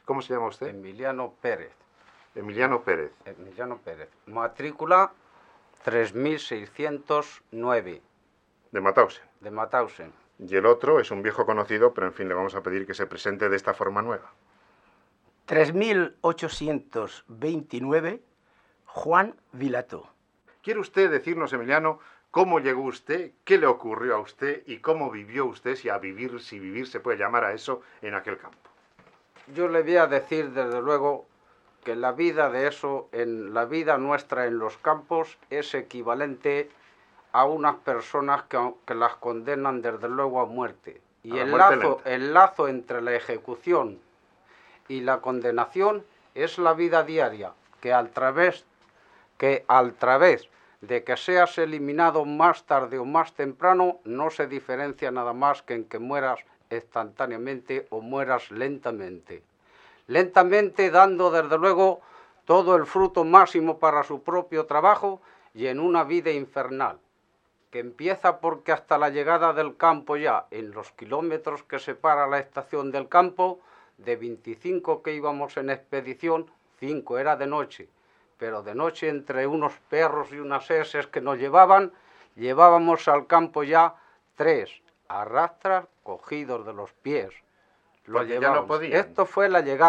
¿Cómo se llama usted? Emiliano Pérez. Emiliano Pérez. Emiliano Pérez. Matrícula 3609. De Mauthausen. De Mauthausen. Y el otro es un viejo conocido, pero en fin, le vamos a pedir que se presente de esta forma nueva. 3829, Juan Vilato. ¿Quiere usted decirnos, Emiliano, cómo llegó usted, qué le ocurrió a usted y cómo vivió usted, si vivir se puede llamar a eso, en aquel campo? Yo le voy a decir, desde luego, que la vida de eso, en la vida nuestra en los campos, es equivalente a unas personas que las condenan, desde luego, a muerte. Y el lazo entre la ejecución y la condenación es la vida diaria, que al través de que seas eliminado más tarde o más temprano, no se diferencia nada más que en que mueras instantáneamente o mueras lentamente. Lentamente, dando desde luego todo el fruto máximo para su propio trabajo y en una vida infernal, que empieza porque hasta la llegada del campo ya, en los kilómetros que separa la estación del campo, de 25 que íbamos en expedición, 5 era de noche, pero de noche, entre unos perros y unas heces que nos llevábamos al campo ya 3, a rastras, cogidos de los pies. Porque ya no podían. Esto fue la llegada.